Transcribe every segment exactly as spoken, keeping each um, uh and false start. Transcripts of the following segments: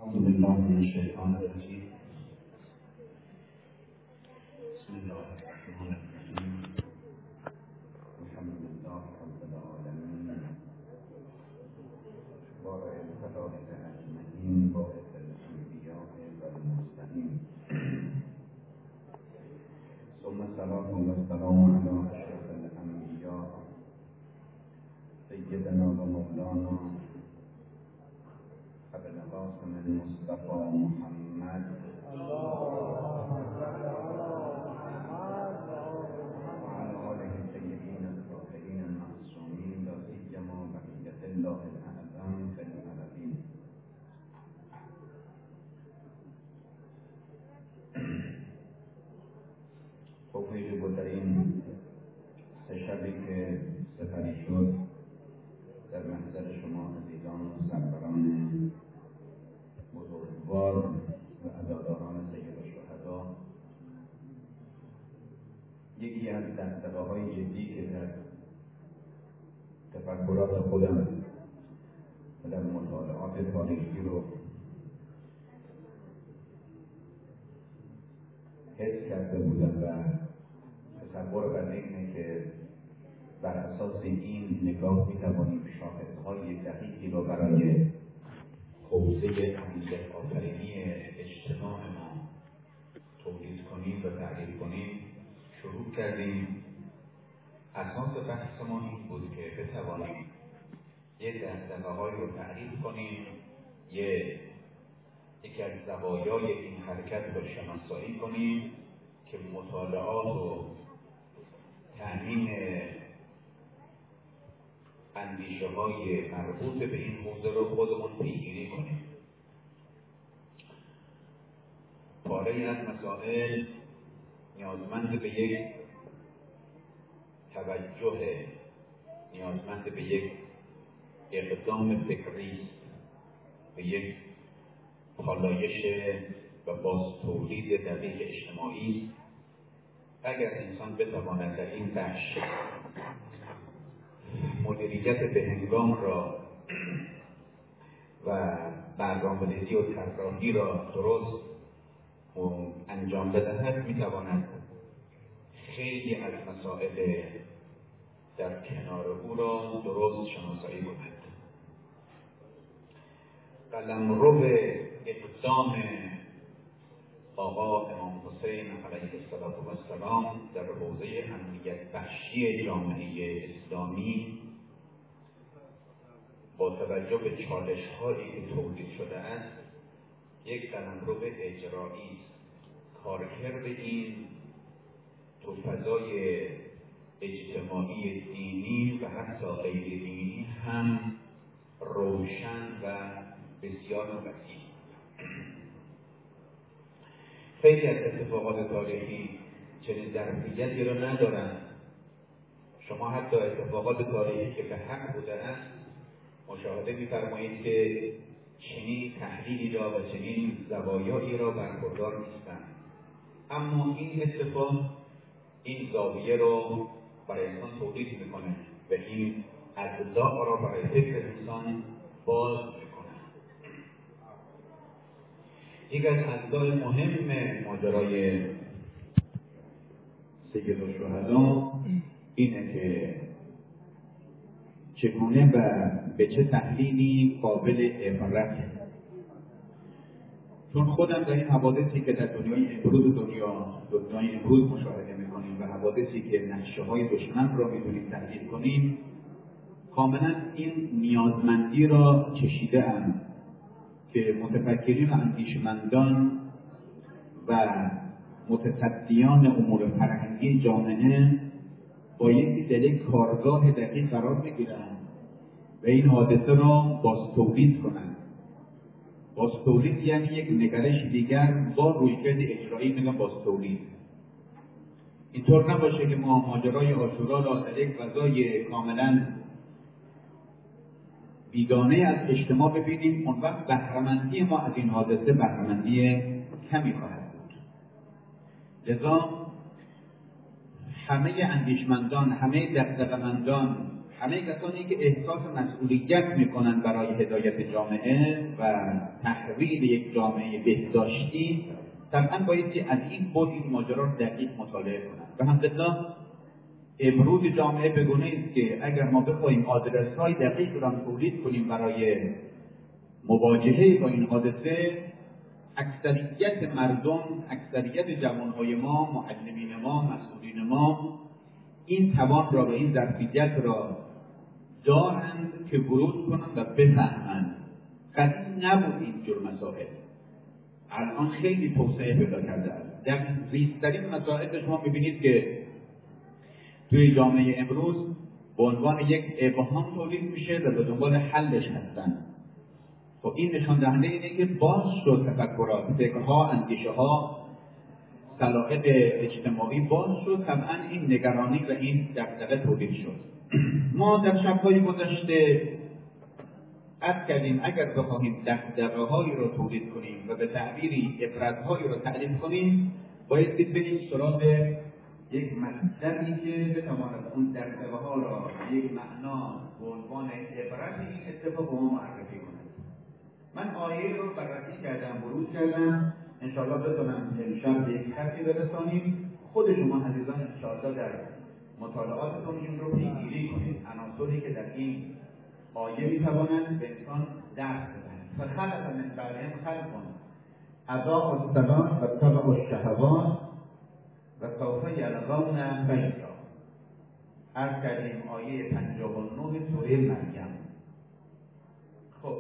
أعوذ بالله من الشيطان الرجيم. بسم الله الرحمن الرحيم. الحمد لله رب العالمين. بارئ الخلائق أجمعين، باعث الأنبياء والمرسلين. ثم الصلاة والسلام على أشرف الأنبياء سيدنا ومولانا أبي القاسم المصطفى محمد وعلى آله الطيبين الطاهرين المعصومين، لا سيما بقية الله الأعظم في العالمين. توفیق بود در این سه شبی که سپری شد در محضر شما عزیزان و سروران بزرگوار و عزاداران سید الشهدا، یکی از دغدغه‌های جدی که در تفکرات خودم و در مطالعات تاریخی رو حس کرده بودم و تصور بر اینه که بر اساس این نگاه می‌توانیم شاهدهای دقیقی را برای حوزه امنیت آفرینی اجتماع ما تولید کنیم و تعریف کنیم. شروع کردیم. اساس بحث ما این بود که بتوانیم یک دغدغه‌هایی رو تعریف کنیم، یک یکی از زوایای این حرکت رو شناسایی کنیم که مطالعات و تأمین اندیشه های مربوط به این حوزه رو خودمون پیگیری کنیم. پاره از مسائل نیازمند به یک توجه، نیازمند به یک اقدام فکری است، به یک پالایش و باز تولید دقیق اجتماعی. اگر انسان بتواند در این بخش مدیریت به هنگام را و برنامه‌ریزی و طراحی را درست انجام بدهد، میتواند خیلی از مسائل در کنار او را درست شناسایی کند. قلمرو اقدام آقا امام حسین علیه السلام در حوزه امنیت بخشی جامعه اسلامی با توجه به چالش‌هایی که تولید شده است یک قلمرو اجرایی است. کارکرد این تو فضای اجتماعی دینی و حتی غیر دینی هم روشن و بسیار وسیع. خیلی از اتفاقات تاریخی چنین ظرفیتی را ندارند. شما حتی اتفاقات تاریخی که به حق بوده است مشاهده می‌فرمایید که چنین تحلیلی را و چنین زوایایی را برخوردار نیستند. اما این اتفاق این زاویه رو برای انسان تولید می‌کنه و این اجزا را برای فکر انسان باز می‌کنه. یک از اجزای مهم ماجرای سید الشهدا اینه که چگونه و به چه تحلیلی قابل عبرته. چون خودم در این حوادثی که در دنیای امروز دنیا دنیای امروز مشاهده می‌کنیم و حوادثی که نقشه‌های دشمن را می‌تونیم تحلیل کنیم، کاملا این نیازمندی را چشیده‌ام که متفکرین و اندیشمندان و متصدیان امور فرهنگی جامعه با یکی در یک کارگاه دقیق قرار می‌گیرند و این حادثه را باز تولید کنند. باز تولید یعنی یک نگرش دیگر با رویکرد اجرایی. میگم باز تولید اینطور نباشه که ما ماجرای عاشورا را در یک فضای کاملا بیگانه از اجتماع ببینیم، اون وقت بهره‌مندی ما از این حادثه بهره‌مندی کمی خواهد بود. لذا همه اندیشمندان، همه دغدغه‌مندان، همه کسانی که احساس مسئولیت میکنن برای هدایت جامعه و تحویل یک جامعه بهداشتی، طبعا باید که از این بود این ماجرا رو دقیق مطالعه کنن. و الحمدلله امروز جامعه بگونه است که اگر ما بخوایم آدرس‌های دقیق را تولید کنیم برای مواجهه با این حادثه، اکثریت مردم، اکثریت جوانهای ما، معلمین ما، مسئولین ما این توان را و این ظرفیت را دارند که ورود کنند و بفهمند. قدیم نبود این جور مسائل، الان خیلی توسعه پیدا کرده است. در ریزترین مسائل شما میبینید که توی جامعه امروز به عنوان یک ابهام تولید میشه و به دنبال حلش هستند. خب این نشان دهنده اینه که باز شد تفکرات، فکرها، اندیشه ها، سلائق اجتماعی باز شد. طبعا این نگرانی و این دغدغه تولید شد. ما در شب‌های گذشته عرض کردیم اگر بخواهیم دغدغه‌هایی را تولید کنیم و به تعبیری عبرت‌هایی را تعریف کنیم، باید که بریم سراغ یک مصدری که بتواند اون دغدغه‌ها را یک معنا به عنوان عبرت این اتفاق ما معرفی کند. من آیه رو بررسی کردم، ورود کردم، انشاءالله بتونم امشب به یک خطی برسانیم. خود شما عزیزان انشاءالله در مطالعاتتون این رو پیگیری کنید، عناصری که در این آیه میتوانند به انسان درس بدهند. فخلف من بعدهم خلف اضاعوا الصلاة واتبعوا الشهوات وسوف یلقون غیا. عرض کردیم آیه پنجاه و نه سوره مریم. خب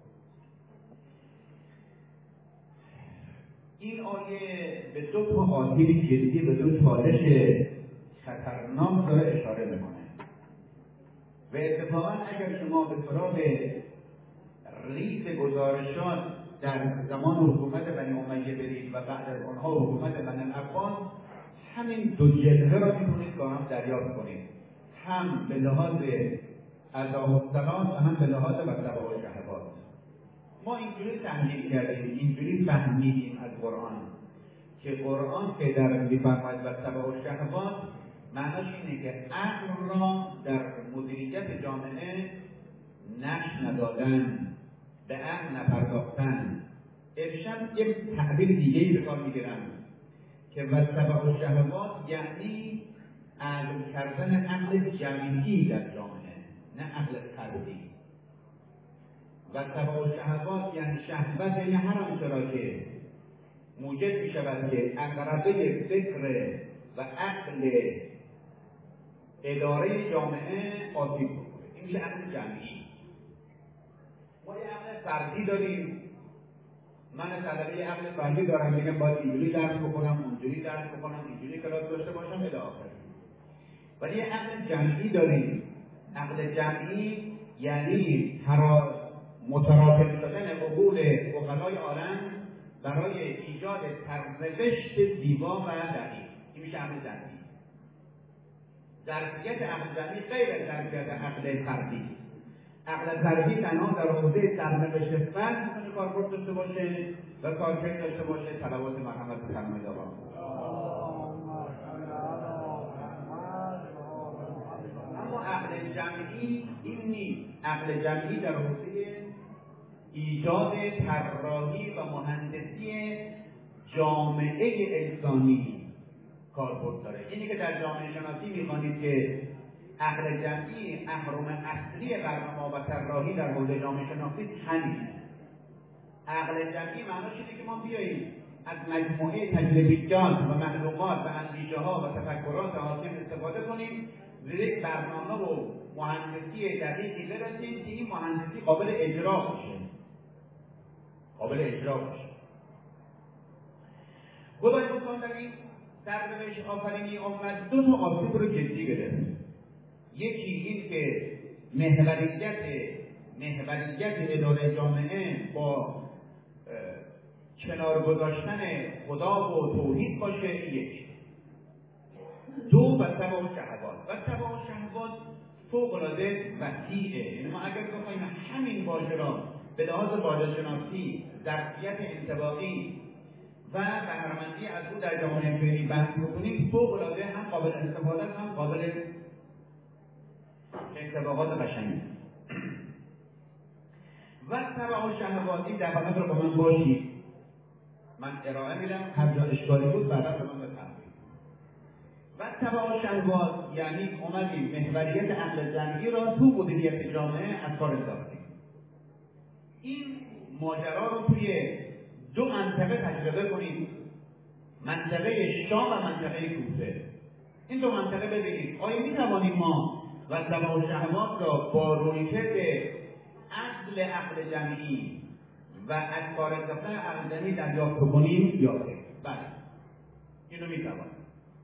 این آیه به دو تا آسیب جدی، به دو چالش خطرناک داره اشاره میکنه. و اتفاقا اگر شما به سراغ ریز گزارشات در زمان حکومت بنی امیه برید و بعد از آنها حکومت بنی العباس، همین دو جلوه را میتونید با هم دریافت کنید، هم به لحاظ اضاعوا الصلاة و هم به لحاظ واتبعوا الشهوات. ما اینجوری تحلیل کردیم، اینجوری فهمیدیم از قرآن که قرآن که در میفرماید واتبعوا الشهوات معناش اینه که عقل را در مدیریت جامعه نقش ندادن، به عقل نپرداختن. ارشد یک تعبیر دیگه‌ای به کار میگیرن که واتبعوا الشهوات یعنی عقل کردن عقل جمعی در جامعه، نه عقل فردی. واتبعوا الشهوات یعنی شهوت، یعنی هر آنچه را که موجب می شود که اقربه فکر و عقل اداره جامعه آسیب بکنه، این میشه عقل جمعی. ما یه عقل فردی داریم، من طلبه عقل فردی دارم، میگم باید اینجوری درس بکنم، اونجوری درس بکنم، اینجوری کلاس داشته باشم الی آخر. ولی یه عقل جمعی داریم. عقل جمعی یعنی ترا متراتب شدن عقول عقلای عالم برای ایجاد سرنوشت زیبا و دقیق. این میشه عقل جمعی. ظرفیت عقل جمعی غیر از ظرفیت عقل فردی. عقل فردی تنها در حوزه سرنوشت فرد میتونه کاربرد داشته باشه و کارکرد داشته باشه. صلوات محمد فرمایید آقا. اما عقل جمعی این نیست. عقل جمعی در حوزه ایجاد طراحی و مهندسی جامعه انسانی کاربرد داره. اینی که در جامعه شناسی میخوانید که عقل جمعی اهرم اصلی برنامه و طراحی در حوزه جامعه شناسی همینه. عقل جمعی معناش اینه که ما بیاییم از مجموعه تجربیات و معلومات و اندیشه ها و تفکرات حاکم استفاده کنیم، زیر یک برنامه و مهندسی دقیقی برسیم که این مهندسی قابل اجرا باشه. قابل اجرا باشه. خدای متعال در این سرنوشت آفرینی امت دو تا آسیب رو جدی گرفت. یکی این که محوریت محوریت اداره جامعه با کنار گذاشتن خدا و توحید باشه. یک. دو واتبعوا الشهوات. واتبعوا الشهوات فوق‌العاده وسیعه. یعنی ما اگر بخوایم همین واژه را به لحاظ واژه شناسی، ظرفیت انطباقی و بهره‌مندی از او در جامعه فعلی بحث بکنیم، فوق‌العاده هم قابل استفاده هم قابل اتفاقات قشنگی و تبع شهواتی دقیقا رو با من باشید. من ارائه میدم، هر جا اشکالی بود بعدا به من بفرمایید. و تبع شهوات یعنی اومدیم محوریت عقل جمعی را تو مدیریت جامعه از کار انداختیم. این ماجرا رو توی دو منطقه تجربه کنید، منطقه شام و منطقه کوفه. این دو منطقه ببینید آیا میتوانیم ما و تبع شهوات را با رویکرد اصل عقل جمعی و از کار انداختن عقل جمعی دریافت کنیم یا نه؟ بله، اینو میتوانیم.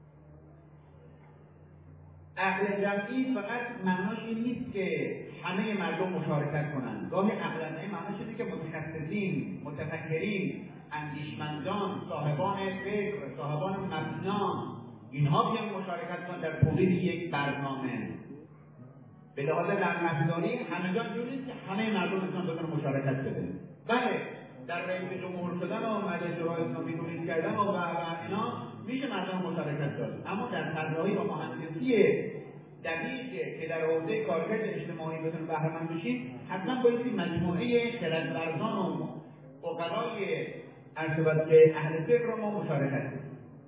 عقل جمعی فقط معناش این نیست که همه مردم مشارکت کنند. گاهی عقل جمعی معناش اینه که متخصصین، متفکرین، اندیشمندان، صاحبان فکر، صاحبان مبنا، اینها بیان مشارکت کنند در تولید یک برنامه. به لحاظ نرم‌افزاری همگان جور نیست که همه مردم بتونن بتونن مشارکت بده. بله، در رئیس جمهور شدن و مجلس شورای اسلامی تولید کردن و اینا میشه مردم مشارکت داد، اما در طراحی و مهندسی دقیقی که در حوزه کارکرد اجتماعی بتونن بهره مند بشید، حتما باید این مجموعه خردورزان و عقلای ارشد که اهل فکر رو ما مشارکت کنیم.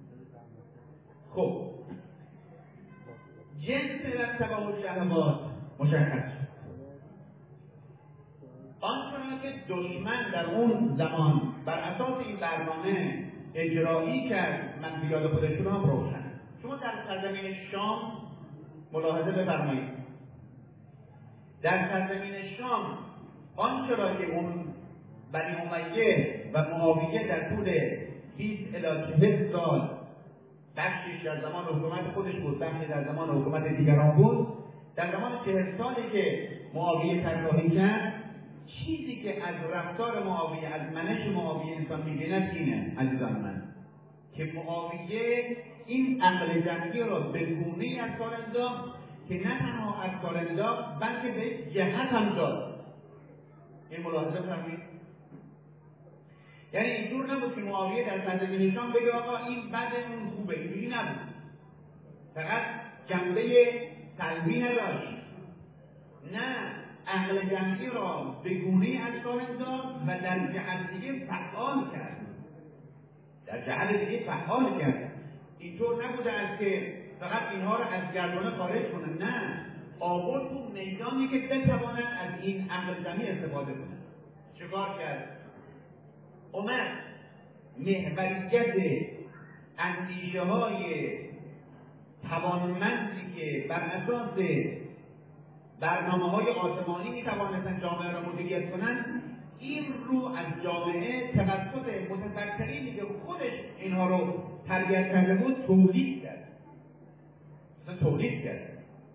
خب جنس و تبع الشهوات مشخص شد. آنچنان که دشمن در اون زمان بر اساس این برنامه اجرایی کرد، من بیاد خودشون هم روشن. شما در سرزمین شام ملاحظه بفرمایید، در سرزمین شام آنچه را که اون بنی امیه و معاویه در طول بیست الی چهل سال بخشش در زمان حکومت خودش بود، بخشی در زمان حکومت دیگران بود، در زمان چهل سالی که معاویه طراحی کرد، چیزی که از رفتار معاویه، از منش معاویه انسان می‌بیند اینه عزیزان من، که معاویه این عقل جمعی را به گونه‌ای از کار انداخت که نه تنها از کار انداخت بلکه به جهت هم داد. این ملاحظه فرمایید. یعنی اینجور نبود که معاویه در سرزمین شام بگه آقا این بده اون خوبه، اینجوری نبود. فقط جنبه سلبی نداشت. نه، عقل جمعی را به گونه‌ای از کار انداخت و در جهت دیگه فعال کرد. در جهت دیگه فعال کرد. اینطور نبوده است که فقط اینها را از گردونه خارج کنه، نه، آورد تو میدانی که بتواند از این عقل جمعی استفاده کنه. چیکار کرد؟ اومد محوریت اندیشه های توانمندی که بر اساس برنامه های آسمانی می توانستن جامعه را مدیریت کنند، این رو از جامعه توسط متفکرینی که خودش اینها رو تربیت کرده بود تولید کرد. مثلا تولید کرد.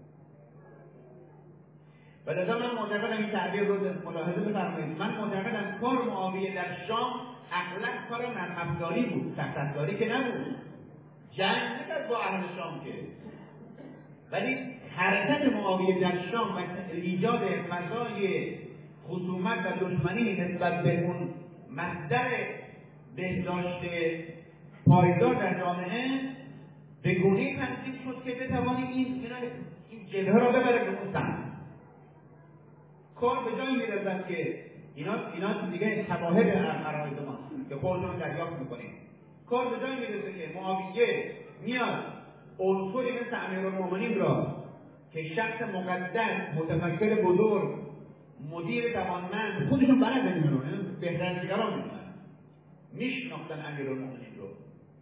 و لذا من معتقدم این تعبیر رو ملاحظه بفرمایید. من معتقدم کار معاویه در شام اغلب کار نرم‌افزاری بود، سخت‌افزاری که نبود. جنگ نکرد با اهل شام که، ولی حرکت معاویه در شام و ایجاد فضای خصومت و دشمنی نسبت به اون مصدر بهداشت پایدار در جامعه به گونه‌ای تنظیم شد که بتوانیم این این جبهه را ببره به اون سمت. کار به جایی میرسد که اینا اینا دیگه شواهد عرایض ماست که خودتون دریافت میکنیم. کار به جایی میرسه که معاویه میاد عنصری مثل امیرالمومنین را که شخص مقدس، متفکر بزرگ، مدیر توانمند، خودشون بلد نمیدونن، بهتر از دیگران میدونن، میشناختن امیرالمومنین رو،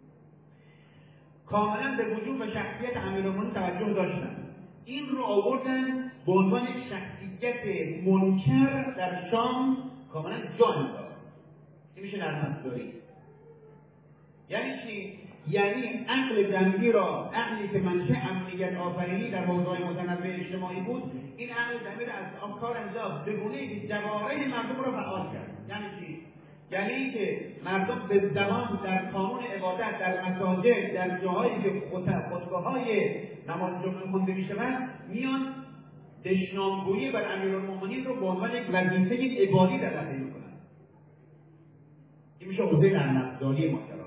کاملا به وجود و شخصیت امیرالمومنین توجه داشتن. این رو آوردن به عنوان یک شخصیت منکر در شام کاملا جا انداخت. این میشه نرم‌افزاری. یعنی چی؟ یعنی عقل جمعی را، عقلی که منشأ امنیت آفرینی در حوزه‌های متنوع اجتماعی بود، این عقل جمعی را از کار انداخت به گونه‌ای که جوارح مردم را فعال کرد. یعنی چی؟ یعنی اینکه مردم به زبان در کانون عبادت، در مساجد، در جاهایی که خطبه‌های نماز جمعه خونده می‌شود، میان دشنامگویی بر امیرالمومنین رو به عنوان یک وظیفه عبادی در نظر می‌کنند. این میشه حوزه نرم‌افزاری ماجرا.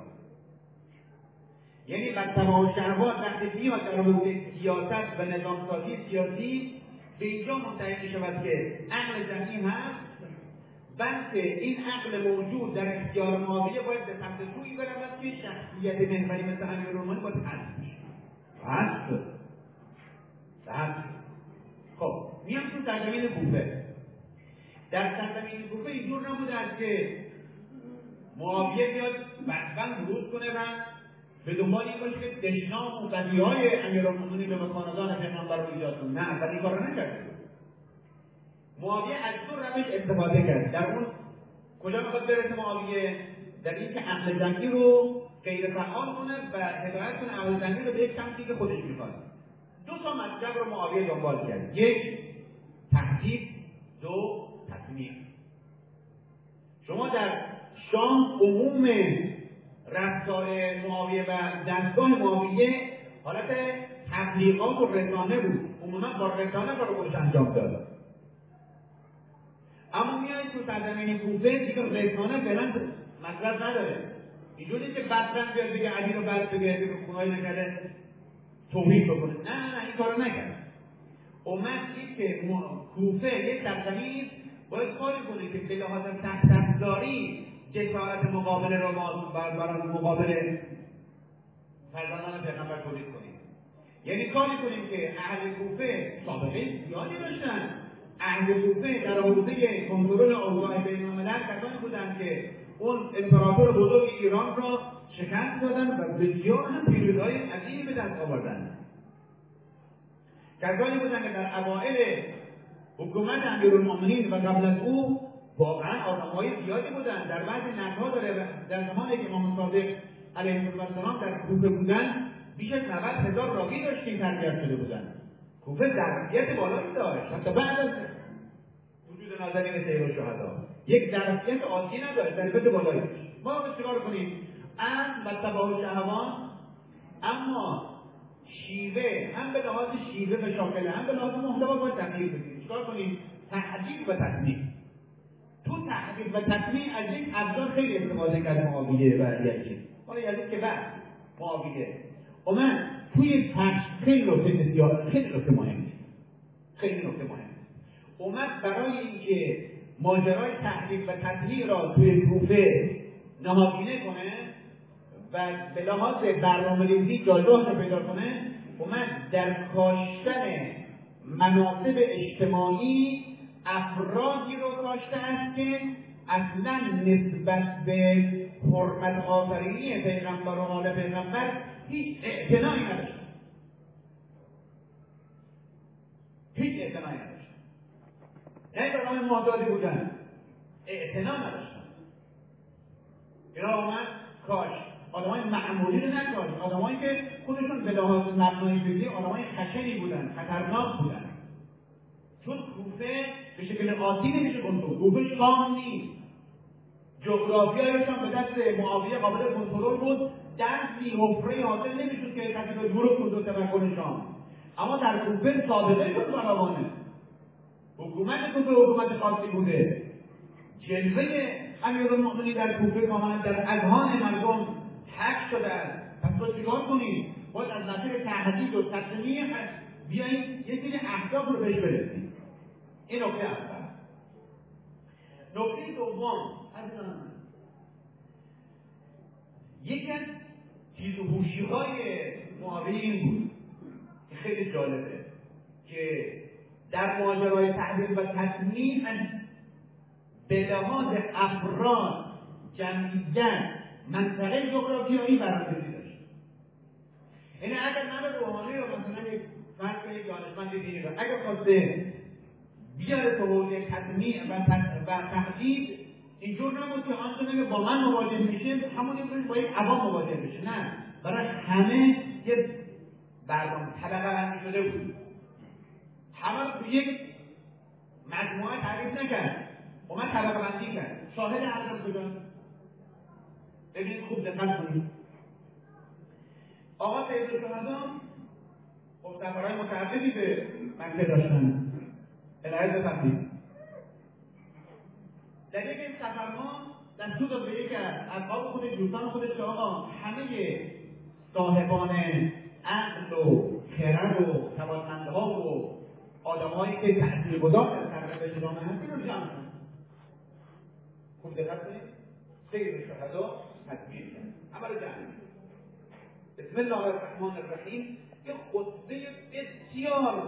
یعنی تبع شهوات وقتی میاد در حوزه سیاست و نظامسازی سیاسی، به اینجا منتهی می شود که عقل جمعی هست، بلکه این عقل موجود در اختیار معاویه باید به سمت سوی برود که شخصیت محوری مثل امیرالمومنین باید حذف بشه. حذف شد. حذف شد. خب میام تو سرزمین کوفه. در سرزمین کوفه اینجور نبوده است که معاویه بیاد بطبن ورود کنه و به دنبال این باشه که دشنام و بدیهای امیرالمومنین به مکانگان پیغمبر رو ایجاد کنه. نه، ولی این کار رو نکرده. معاویه از دو روش استفاده کرد. در اون کجا میخواد برسه معاویه؟ در این که عقل جمعی رو غیر فعال کنه و هدایت کنه عقل جمعی رو به یک سمتی که خودش میخواد. دو تا مطلب رو معاویه دنبال کرد. یک، تهدید. دو، تطمیع. شما در شام عموم رفتار معاویه و دستگاه معاویه حالت تبلیغات و رسانه بود. عموما با رسانه کار خودش انجام داد. اما میای تو سرزمین کوفه دیگه رسانه فعلا مطلب نداره. اینجوری که بدبخت بیاد بگه علی رو بد بگه بگه خدایی نکرده توحید بکنه. نه نه نه این کارو نکرد. اومد دید که کوفه یک سرزمین باید کاری کنه که به لحاظ تحت افزاری جسارت مقابل رو برای مقابل فرزندان پیغمبر تولید کنیم. یعنی کاری کنیم که اهل کوفه سابقه زیادی داشتن. اهل کوفه در حوزه کنترل اوضاع بین الملل کسانی بودند که اون امپراتور بزرگ ایران را شکست دادن و بسیار هم پیروزی‌های عظیمی به دست آوردند. کسانی بودند که در اوائل حکومت امیرالمومنین و قبل از او واقعا آدم‌های زیادی بودند. در بعضی نقل‌ها داره در زمانی که امام صادق علیه السلام در کوفه بودند بیش از نود هزار راوی داشتیم تربیت شده بودند. کوفه ظرفیت بالایی داشت. حتی بعد از وجود نازنین سید الشهدا یک ظرفیت عادی نداشت، ظرفیت بالایی داشت. ما باید چیکار کنیم؟ امن و تباه الشهوات، اما شیوه هم به لحاظ شیوه و شاکله هم به لحاظ محتوا باید تغییر بدیم. چیکار کنیم؟ تهدید و تطمیع. تو تهدید و تطمیع از یک ابزار خیلی استفاده کرد معاویه و یزید. حالا یزید که بعد معاویه اومد توی پخش خیلی نکته بسیار خیلی نکته مهمه. خیلی نکته مهمه. اومد برای اینکه ماجرای تهدید و تطمیع را توی کوفه نهادینه کنه و به لحاظ برنامه‌ریزی جایگاه پیدا کنه، اومد در کاشتن مناصب اجتماعی افرادی رو کاشته است که اصلا نسبت به حرمت آفرینی پیغمبر و آل پیغمبر هیچ اعتنایی نداشت. هیچ اعتنایی نداشت. نه برای معتادی بودن، اعتنا نداشتن. اینا اومد کاش آدمای معمولی رو نکاش، آدمایی که خودشون به لحاظ مبنای فکری آدمای خشنی بودن، خطرناک بودن. چون کوفه به شکل عادی نمیشه کنترل. کوفه شام نیست. جغرافیایشان به دست معاویه قابل کنترل بود. دستی حفره حاصل نمیشد که کسی به دور بود و تمکن شام. اما در کوفه سابقه شد فراوانه. حکومت کوفه حکومت خاصی بوده. جلوه امیرالمومنین در کوفه کاملا در اذهان مردم حک شده است. پس باید چیکار کنیم؟ باید از نظر تهدید و تطمیع بیاییم یه سری اهداف رو بهش برسیم. این نکته اول. نکته دوم یکی از چیز و هوشی‌های معاویه این بود که خیلی جالبه که در ماجرای تهدید و تطمیع به لحاظ افراد، جمعیت، منطقه جغرافیایی برندگی داشت. یعنی اگر من روحانی رو مثلا یک فرد یک دانشمند دینی رو اگر خواسته بیاره تو حوزه تطمیع و تهدید، اینجور نبود که آنچه که با من مواجه میشه همونی که با یک عوام مواجه میشه. نه، برای همه یه برنامه طبقه بندی شده بود. همه رو تو یک مجموعه تعریف نکرد، اومد طبقه بندی کرد. شاهد حرفم کجاست؟ ببینید خوب دقت کنید. آقا سید الشهدا خب سفرهای متعددی به مکه داشتن. الهی بفرمایید. در یک این سفرها دستور داد به یک از اصحاب خودش، دوستان خودش که آقا همه صاحبان عقل و خرد و توانمندها و آدمایی که تاثیرگذار در سرنوشت جامعه هستن رو جمع کنن. خوب دقت کنید. سید شهدا تکمیل کرد. همه رو جمع کنید. بسم الله الرحمن الرحیم. یه خطبه بسیار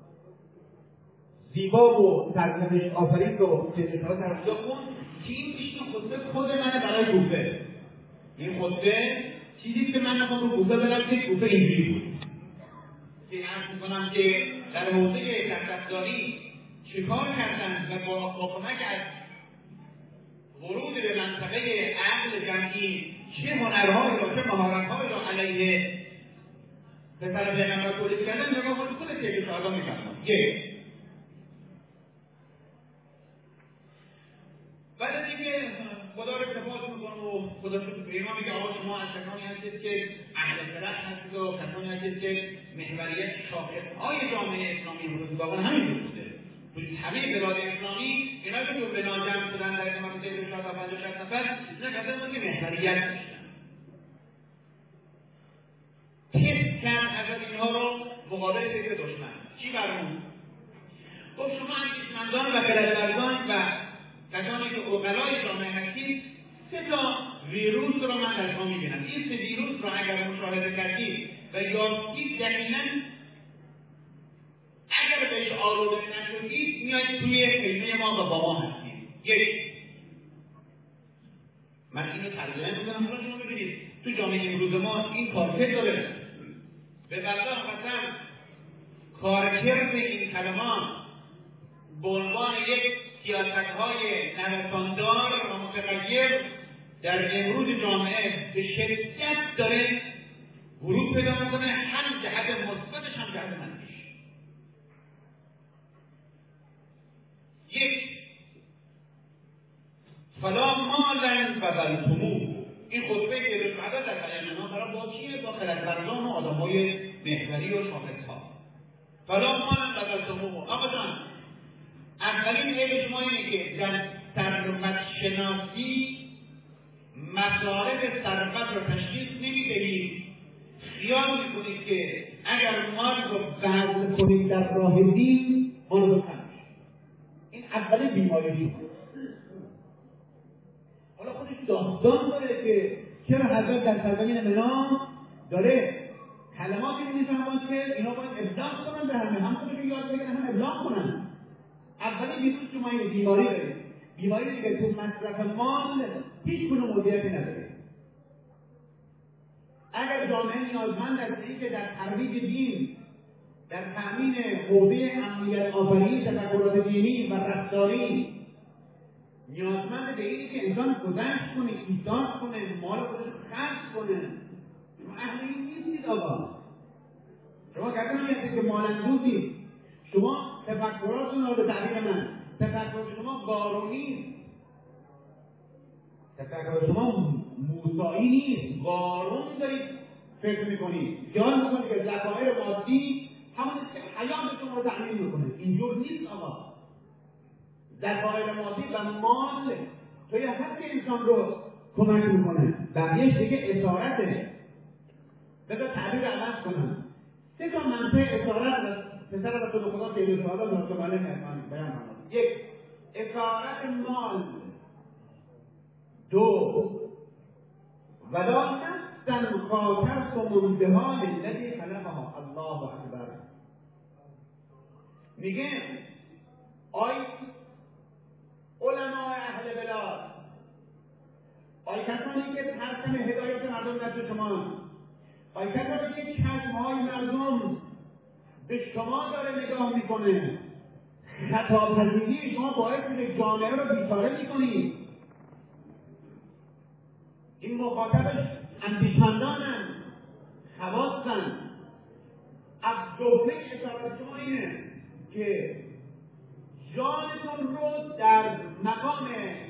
زیبا و سرنوشت آفرین رو سید شهدا در اونجا خوند که این میشه خطبه خود منه برای کوفه. این خطبه چیزی که من نخوام رو کوفه برم که کوفه اینجوری بود. که عرض میکنم که در حوزه دستداری چیکار کردن و با کمک از ورود به منطقه عقل جمعی چه هنرهایی را چه مهارتهایی را علیه پسر پیغمبر تولید کردن نگاه کنید خود سید شهدا میفرماد. یک بعد از اینکه خدا رو صفات میکنه و خدا شکر به اینا میگه آقا شما از کسانی هستید که اهل فرح هستید و کسانی هستید که محوریت شاخصهای جامعه اسلامی حضور واقعا همین بوده. توی همه بلاد اسلامی اینا که تو بنا جمع شدن در زمان سید شهدا پنجاه شصت نفر اینا کسانی بود که محوریت داشتن. تست کرد از اینها رو مقابل سید دشمن. چی برمون؟ خب شما اندیشمندان و خردورزان و کسانی که عقلای جامعه هستید سه تا ویروس رو من در شما میبینم. این سه ویروس رو اگر مشاهده کردید و یافتید دقیقاً اگر بهش آلوده نشدید میاید توی خیمه ما و با ما هستید. یک من اینو ترجمه میکنم رو شما ببینید تو جامعه امروز ما این کارکرد داره. به والله قسم کارکرد این کلمات به عنوان یک سیاست‌های نوساندار و متغیر در امروز جامعه به شدت داره ورود پیدا میکنه، هم جهت مثبتش هم جهت منفیش. یک فلا مالن و بلتمو. این خطبه که به شهدا در بیان ما برای با چیه؟ با خردورزان و آدم‌های محوری و شاخص‌ها. فلا مالن و بلتمو. آقا جان اولین عیب شما اینه که در ثروت شناسی مصارف ثروت رو تشخیص نمیدهید. خیال میکنید که اگر مال رو بذل کنید در راه دین مال رو کم میشه. این اولین بیماری شما. حالا خودش داستان داره که چرا حضرت در سرزمین منا داره کلماتی میفهمند که اینا باید ابلاغ کنن به همه، هم خودشون یاد بگیرن هم ابلاغ کنن. اولی ویروس شما این بیماری دارید. بیماری دیگه تو مصرف مال هیچ گونه مدیریتی نداره. اگر جامعه نیازمند است اینکه در ترویج دین، در تأمین حوزه امنیت آفرین، تفکرات دینی و رفتاری نیازمند به اینه که انسان گذشت کنه، ایثار کنه، مال خودش خرج کنه. شما اهل این نیستید آقا. شما کسانی هستید که مال‌اندوزید. شما تفکراتون رو به تعبیر من تفکر شما قارونی، تفکر شما موسایی نیست، قارون دارید فکر میکنید. خیال میکنید که ذخایر مادی همون که حیات شما رو تأمین میکنه. اینجور نیست آقا. ذخایر مادی و مال توی هر که انسان رو کمک میکنه. بقیهش دیگه اسارته. بذار تعبیر عوض کنم. سه تا منطق اسارت پسر رسول خدا سید شهدا مرتب علیه بیان فرمود. یک اسارت مال. دو ولا نفسا خاطرتم بها للذی خلقها. الله اکبر. میگه آی علماء اهل بلاد، آی کسانی که ترسم هدایت مردم دست شما، آی کسانی که چشمهای مردم به شما داره نگاه میکنه، خطاپذیری شما باعث میشه جامعه رو بیچاره میکنید. این مخاطبش اندیشمندانن، خواستن. از جمله اشارت شما اینه که جانتون رو در مقام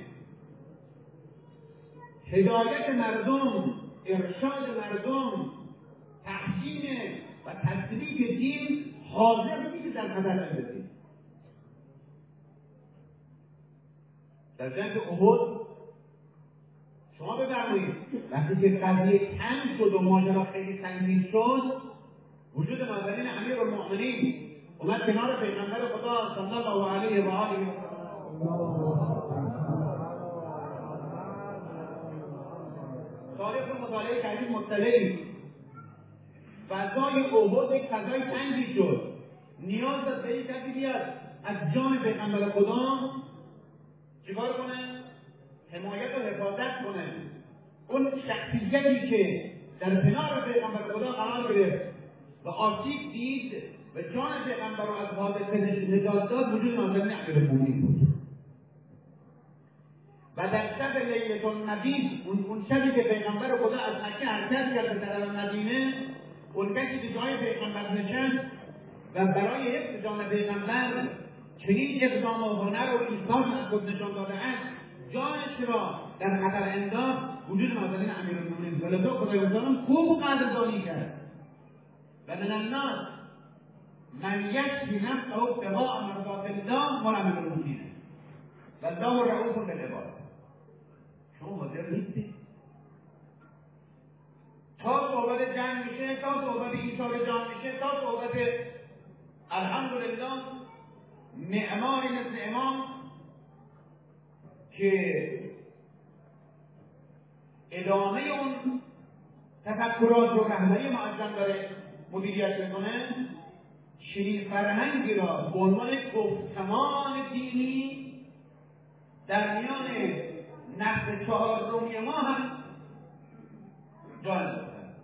هدایت مردم، ارشاد مردم، تحسین و تطبیق دین حاضر نیست در خطر بندازید. در جنگ احد شما بفرمایید وقتی که قضیه تنگ شد و ماجرا خیلی سنگین شد، وجود نازنین امیرالمؤمنین اومد کنار پیغمبر خدا صلی الله علیه و آله و تاریخ رو مطالعه کردید مطلعید. فضای احد یک فضای تنگی شد، نیاز داشت به یک کسی بیاد از جان پیغمبر خدا چیکار کنه؟ حمایت و حفاظت کنه. اون شخصیتی که در کنار پیغمبر خدا قرار گرفت و آسیب دید و جان پیغمبر رو از حادثه نجات داد وجود نازنین امیرالمومنین بود. و در شب لیلة النبی، اون اون شبی که پیغمبر خدا از مکه حرکت کرد به طرف مدینه، اون کسی که جای پیغمبر نشست و برای حفظ جان پیغمبر چنین اقدام و هنر و ایثار از خود نشان داده است، جانش را در خطر انداخت وجود نازنین امیرالمومنین. ولذا خداوند خوب قدردانی کرد. و من الناس من یشری نفسه ابتغاء مرضات الله و امیرالمومنین والله رؤوف بالعباد. شما حاضر نیستید تا صحبت جنگ میشه، تا صحبت ایثار جان میشه، تا صحبت الحمدلله معماری مثل امام که ادامه اون تفکرات رو رهبری معظم داره مدیریت میکنه، چنین فرهنگی را به عنوان گفتمان دینی در میان نسل چهارمی ما هم جان دادن.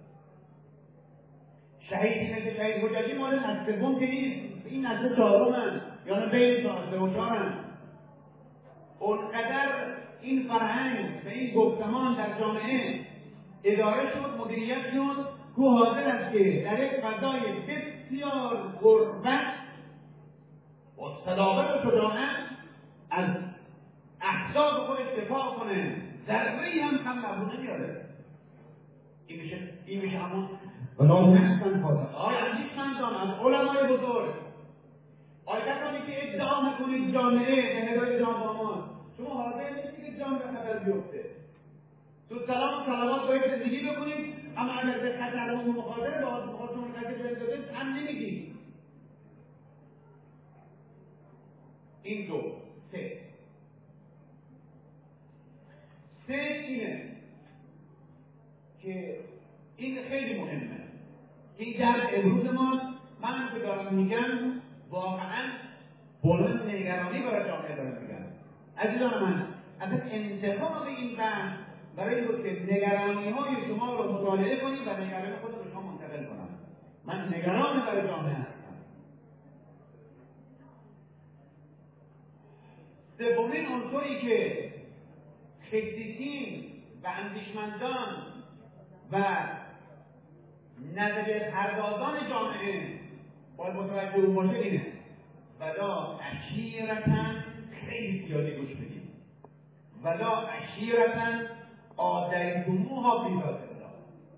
شهیدی مثل شهید حجتی مال نسل سوم که نیست، این نسل چهارم هم یا بین چهار و چهار هم. اونقدر این فرهنگ و این گفتمان در جامعه اداره شد، مدیریت شد که حاضر است که در یک فضای بسیار غربت و صلابت و شجاعت از احزاب خودش دفاع کنه، ذره‌ای هم کم نبود نمیاره. این میشه این میشه همون ولازم احسن فاضل آقای اندیشمندان از علمای بزرگ، آقای کسانی که ادعا میکنید جامعه به هدایت جان داماد، شما حاضر نیستید که جان به خطر بیفته. تو سلام و صلوات باید زندگی بکنید، اما اگر به خطر و مخاطره با مخاطرون خطر بندازید هم نمیگید. این دو سه سه اینه که این خیلی مهمه. این در امروز ما من که دارم میگم واقعا بلند نگرانی برای جامعه دارم میگم. عزیزان من، اصلا انتخاب این بحث برای این بود که نگرانی های شما رو مطالعه کنید و نگرانی خود رو شما منتقل کنم. من نگران برای جامعه هستم. سومین عنصری که خصیصین و اندیشمندان و نظریه پردازان جامعه باید متوجه اون باشه اینه: ولا عشیرتن، خیلی زیادی گوش بدید، ولا عشیرتن آدریتموها فی ذات الله.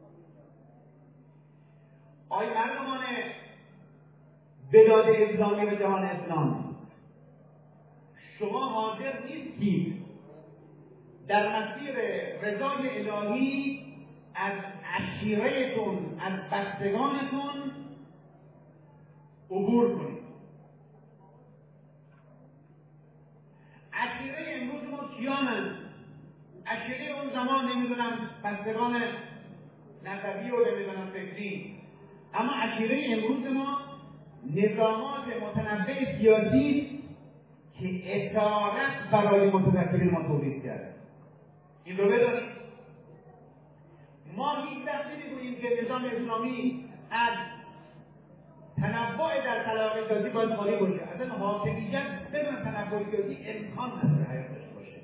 آی مردمان بداد اسلامی به جهان اسلام، شما حاضر نیستید در مسیر رضای الهی از عشیرهتون، از بستگانتون عبور کنید. عشیره امروز ما کیانند؟ عشیره اون زمان نمیدونم بستگان نسبی و نمیدونم فکری، اما عشیره امروز ما نظامات متنوع سیاسی که اطاعت برای متفکرین ما تولید کرده. این رو بدانید. ما هیچ وقت نمیگوییم که نظام اسلامی از تنوع در طلاق سازی باید خالی باشه. اصلا حاکمیت بدون تنوع سیاسی امکان نداره حیات داشته باشه.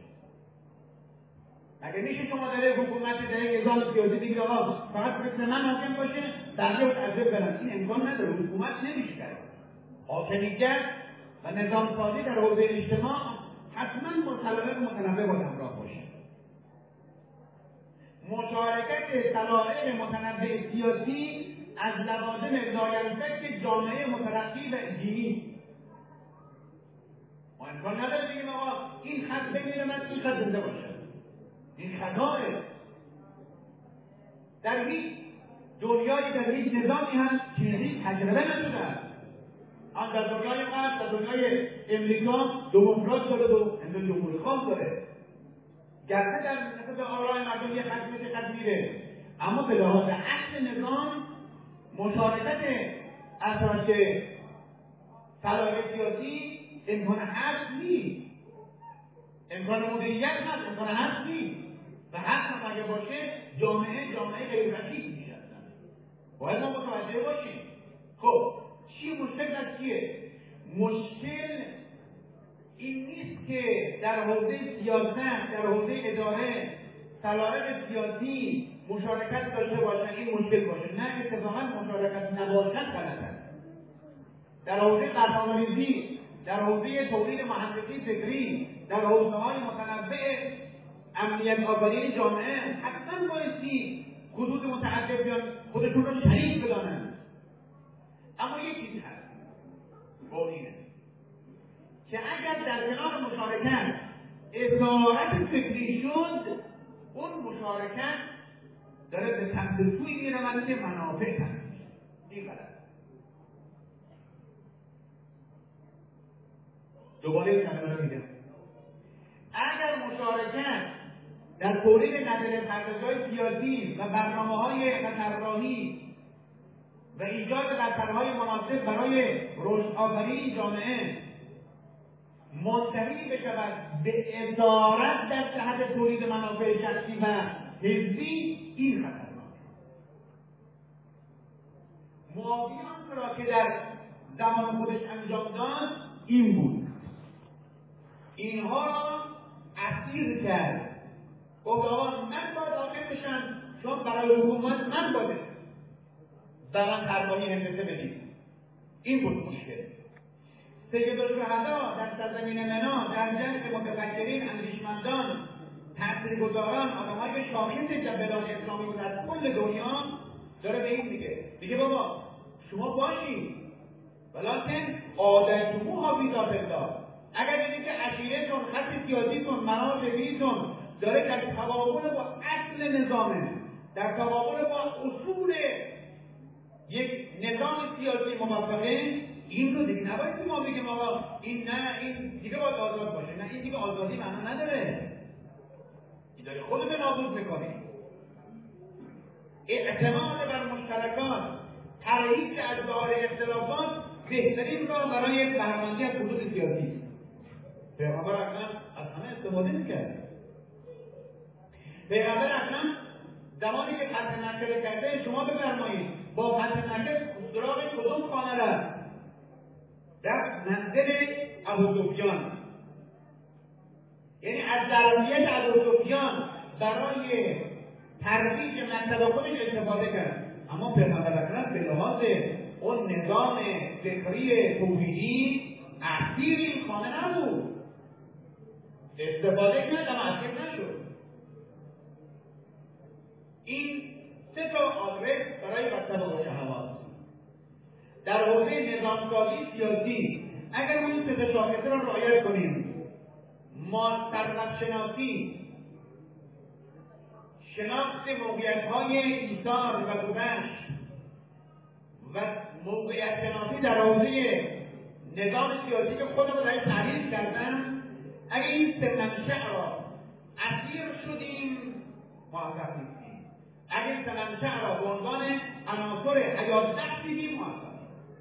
مگه میشه شما در حکومت در یک نظام سیاسی بگید آقا فقط مثل من حاکم باشه بقیه متعذب برن؟ این امکان نداره. حکومت نمیشه کرد. حاکمیت و نظام سازی در حوزه اجتماع حتما با طلایق متنوع باید همراه باشه. مشارکت طلایق متنوع سیاسی از لوازم لاینفک جامعه مترقی و دینی. ما امکان نداره بگیم آقا این خط بگیره من این خط زنده باشه. این خطاه. در هیچ دنیایی در هیچ نظامی هم چیزی تجربه نشده است. آن در دنیای غرب، در دنیای امریکا دموکرات داره و امروز جمهوری خواه داره. گرچه در مثل آرای مردم یه خط مثل خط میره، اما به لحاظ اصل نظام مشارکت اساس صلاح سیاسی امکان هست نیست، امکان مدیریت هست، امکان هست نیست و هست هم اگه باشه جامعه جامعه غیر رشید میشه. باید ما متوجه باشیم. خب چی مشکل از چیه؟ مشکل این نیست که در حوزه سیاست، در حوزه اداره سلایق سیاسی مشارکت داشته باشن این مشکل باشه، نه اتفاقا مشارکت نباشد غلط است. در حوزه برنامه‌ریزی، در حوزه تولید مهندسی فکری، در حوزه‌های متنوع امنیت آفرین جامعه حتما بایستی خطوط متعدد بیان خودشون رو شریک بدانند. اما یک چیز هست و اینه که اگر در کنار مشارکت اظهارات فکری شد، اون مشارکت داره به سمت سوی میرود که منافع هست. این غلط. دوباره این کلمه رو میگم. اگر مشارکت در تولید نظریه پردازهای سیاسی و برنامه‌های و طراحی و ایجاد بسترهای مناسب برای رشد آفرین جامعه منتهی بشود به ادارت در جهت تولید منافع شخصی و حزبی، این خطرناک. معاویان را که در زمان خودش انجام داد این بود، اینها را اسیر کرد، گفت آقا من باید حاکم بشم، چون برای حکومت من باید برای طراحی هندسه بدید. این بود مشکل. سید الشهدا در سرزمین منا در جنگ متفکرین، اندیشمندان، تاثیرگذاران، آدم‌هایی که شاخص جبهه‌های اسلامی بود از کل دنیا داره به این میگه میگه بابا شما باشید ولکن عادتموها فی ذات الله. اگر دیدید که عشیرتون، خط سیاسیتون، منافعیتون داره در تقابل با اصل نظامه، در تقابل با اصول یک نظام سیاسی موفقه، این رو دیگه نباید ما بگیم آقا این نه، این دیگه باید آزاد باشه، نه این دیگه آزادی معنا نداره، این داره خودت نابود میکنی. اعتماد بر مشترکات، ترهیب از ظاهر اختلافات بهترین راه برای بهره‌مندی از حدود سیاسی. پیغمبر اکرم از همه استفاده میکرد. پیغمبر اکرم زمانی که فتح مکه کرده، شما بفرمایید با فتح مکه سراغ کدوم خانه رفت؟ در منزل ابوسفیان. یعنی از ظرفیت ابوسفیان برای ترویج مکتب خودش استفاده کرد. اما پیغمبر اکرم به لحاظ اون نظام فکری توحیدی اسیر این خانه نبود، استفاده کرد اما اسیر نشد. این سه تا آدرس برای بستن شهوات. در حوزه نظامسازی سیاسی اگر ما این سه تا شاخصه را رعایت کنیم، ما سرقت شناسی، شناخت موقعیت‌های ایثار و گذشت و موقعیت شناسی در حوزه نظام سیاسی که خودمون داریم تعریف کردم، اگر این سه منشأ را اسیر شدیم موفق نیستیم. اگر این سه منشأ را به عنوان عناصر حیات بخش دیدیم موفق.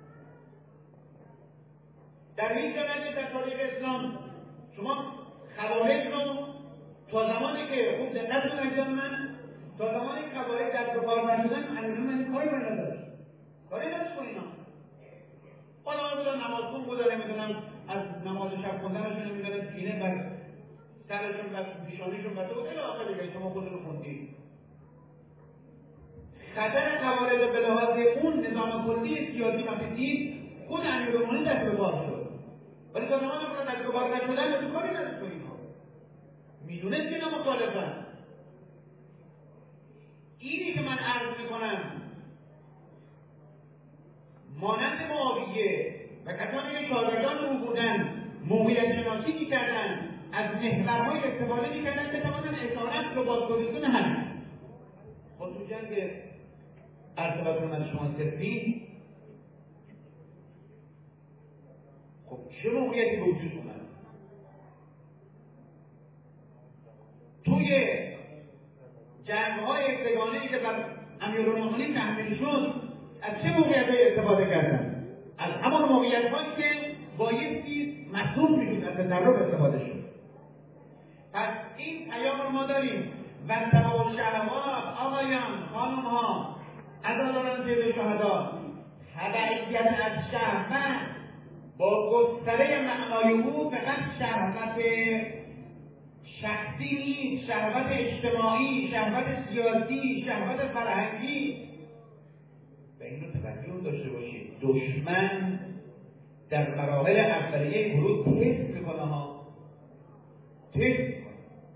در این زمینه در تاریخ اسلام شما خوارج رو تا زمانی که خوب دقت کنید من تا زمانی که خوارج در کار نشدن امیرون من کاری باید نداشت، کاری نداشت با اینا. حالا بودن نماز خون بودن، نمیدونم از نماز شب خوندنشون نمیدونم سینه بر سرشون بر پیشانیشون بسته بود الی آخر دیگه شما خودتون خوندید. خطر خوارج به لحاظ اون نظام کلی سیاسی و فکری خود امیرالمومنین دست به کار شد، ولی تا زمانی که دست به کار نشدن تو کاری نداشت با اینا، میدونست که اینا مخالفن. اینی که من عرض میکنم مانند معاویه و کسانی که شاگردان او بودن موقعیت شناسی میکردن، از محورهای استفاده میکردن که تماما اسارت رو بازگذاشتن همین. خب تو جنگ ارتباط من شما سفید چه موقعیتی به وجود اومد؟ توی جنگ‌های سگانه‌ای که بر امیرالمومنین تحمیل شد از چه موقعیتی استفاده کردن؟ از همان موقعیت‌هایی که بایستی محسوب می‌شد از تدرج استفاده شد. پس این پیام رو ما داریم و تبع الشهوات آقایان خانم‌ها عزاداران سید شهدا تبعیت از شهوت با گستره معنای او فقط شهوت شخصی نیست، شهوت اجتماعی، شهوت سیاسی، شهوت فرهنگی. و این رو توجه داشته باشید دشمن در مراحل اولیه ورود تست میکنه ها تست میکنه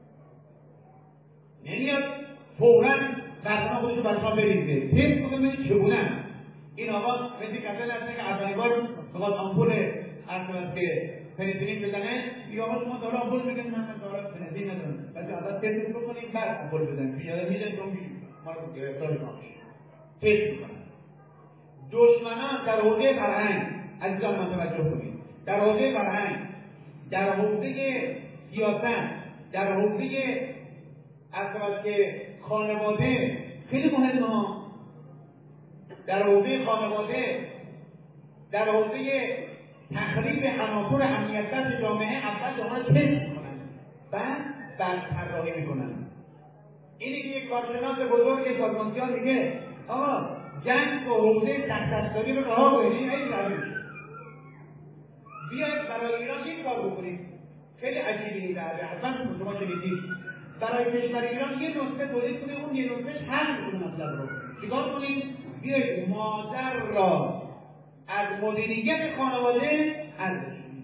نمیاد فوراً برنامه خودش رو برشان بریزه تست میکنه ببینید چگونه این آقا مثل کسل هستن که اولین بار بخواد آمپول ارتباط که پنیسیلین بزنه میگه آقا شما دارو آمپول میگن من دارو پنیسیلین ندارم بعد ازت تست بکنید بعد آمپول بزنید پیاده میده تو ما رو گرفتار میشه تست میکنه. دشمنان در حوزه فرهنگ عزیزان من توجه کنید در حوزه فرهنگ در حوزه سیاست در حوزه ارتباط که خانواده خیلی مهمه ها در حوزه خانواده در حوزه تخریب عناصر امنیت بخش جامعه اول اونها رو تست میکنن بعد بعد طراحی میکنن. اینی که یک کارشناس بزرگ سازمانسیان میگه آقا جنگ و حوزه تختصاصی رو رها کنید این خیلی تعبیر میشه بیاید برای ایران یک کار بکنید خیلی عجیبه این تعبیر حتما شما شنیدید برای کشور ایران یه نسخه تولید کنید اون یه نسخه حل کنید مطلب رو چیکار کنید بیاید مادر را از مدیریت خانواده حذف کنید.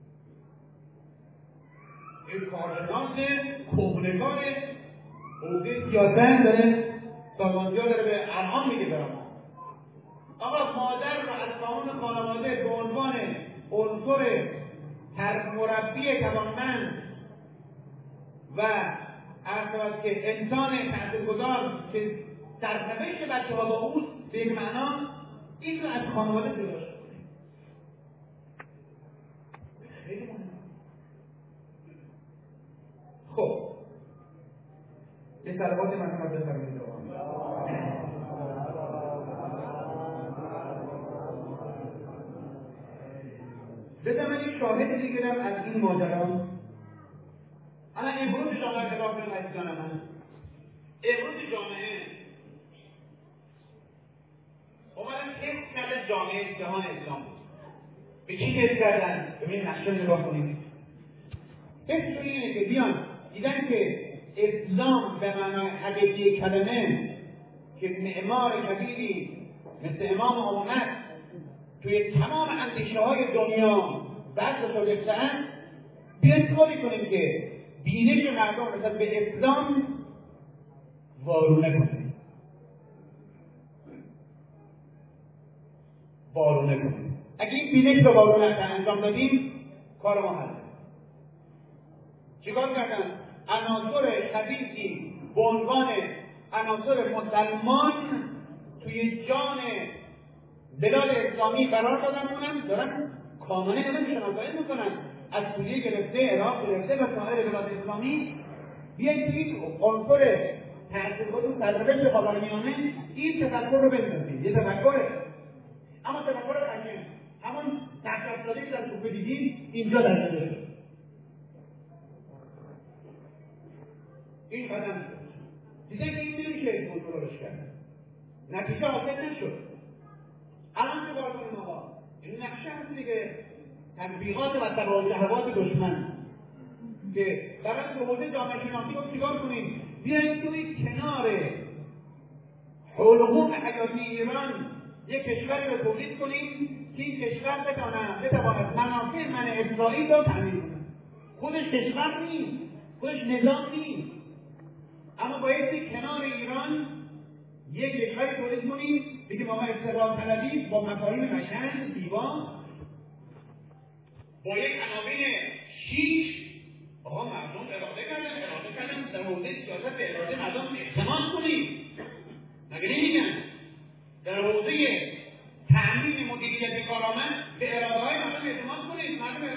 این کارشناس کهنه‌کار حوزه سیاست داره سازمانسیان داره به الان میگه برام آقا مادر رو از قانون خانواده به عنوان عنصر مربی توانمند و ارتباط که انسان تاثیرگذار که سرنوشت بچه ها با اوست به یک معنا این رو از خانواده جداش کنه خیلی مهم. خب یه سلواتی من هم بفرمایید بذار من یک شاهد دیگرم از این ماجرا. الان امروز جامعه نگاه کنید عزیزان من امروز جامعه اومدن تست کردن جامعه جهان اسلام به چی تست کردن؟ ببینید نقشه نگاه کنید تستشون اینه که بیان دیدن که اسلام به معنای حقیقی کلمه که معمار کبیری مثل امام عمومت توی تمام اندیشه های دنیا بحث رو گفتن بیاید کاری کنیم که بینش مردم نسبت به اسلام وارونه کنیم وارونه کنیم اگه این بینش رو وارونه انجام دادیم کار ما حل چیکار کردن؟ عناصر خبیثی به عنوان عناصر مسلمان توی جان بلاد اسلامی قرار دادن اونم دارن کاملا همه شناسایی میکنن از سوریه گرفته عراق گرفته و سایر بلاد اسلامی بیایید توی عنصر تاثیرگذار و سرنوشت خاورمیانه این تفکر رو بندازید یه تفکره اما تفکر قدیم همون تحقیقاتی که در توپه دیدیم اینجا در شده این قدم شد دیدن که این نمیشه کنترلش کرد نتیجه حاصل نشد الان چه کار کنیم آقا این نقشه هست دیگه تطبیقات و تبع شهوات دشمن که برای حوزه جامعه شناسی رو چیکار کنیم بیایید توی کنار حلقوم حیاتی ایران یک کشوری رو تولید کنیم که این کشور بتواند بتواند منافع من اسرائیل رو تامین کنه خودش کشور نیست خودش نظام نیست اما باید کنار ایران یک کشوری تولید کنیم بگیم آقا استقلال طلبی با مفاهیم قشنگ زیبا با یک عناوین شیک آقا مردم اراده کردن اراده کردن در حوزه سیاست به اراده مردم اعتماد کنیم مگه نمیگن در حوزه تأمین مدیریت کارآمد به اراده های مردم اعتماد کنید مردم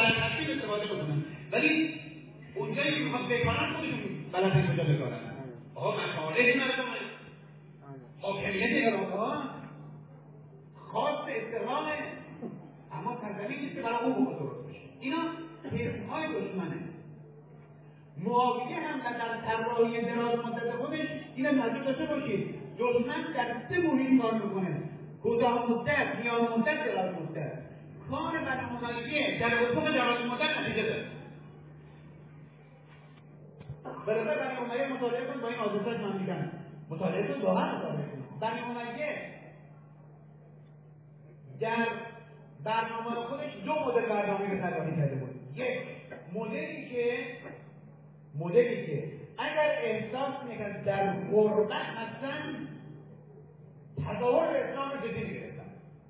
بلد هستیم استفاده بکنن، ولی اونجایی که میخواد بکنن خودشون بلد کجا بکنن. آقا مصالح مردمه، حاکمیت اراده ها خاص استقلامه، اما سرزمین نیست که برای اون درست بشه. اینا حزب‌های دشمنه. معاویه هم در طراحی دراز مدت خودش اینو توجه داشته باشید، دشمن در سه محیط کار میکنه: کوتاه مدت، میان مدت، دراز مدت. کار بنی امیه در افق دراز مدت نتیجه داره. برای بنی امیه مطالعه کن با این آدرسات من میگم، مطالعه کن واقعا مطالعه کن. بنی امیه در برنامه خودش دو مدل برنامه رو طراحی کرده بود. یک مدلی که مدلی که اگر احساس میکنه در غربت هستن تظاهر اسلام رو جدی میگرفتن،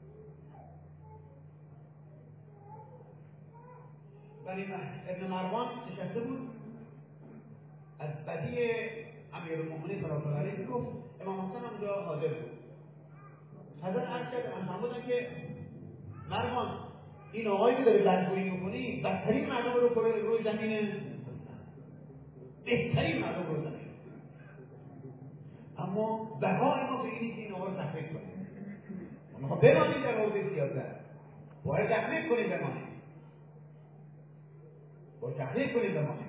ولی ابن مروان نشسته بود از بدی امیرالمومنین صلی الله علیه و آله گفت امام حسن هم اونجا حاضر بود. حضرت عرض کرد من فرمودن که مروان این آقایی که داره بدگویی میکنی بدترین مردم رو روی زمینه، بهترین مردم رو زمینه، اما بهای ما به اینی که این آقا رو تحقیق کنیم. ما بمانیم در حوزه سیاست، باید تحقیق کنیم بمانیم، باید تحقیق کنیم بمانیم.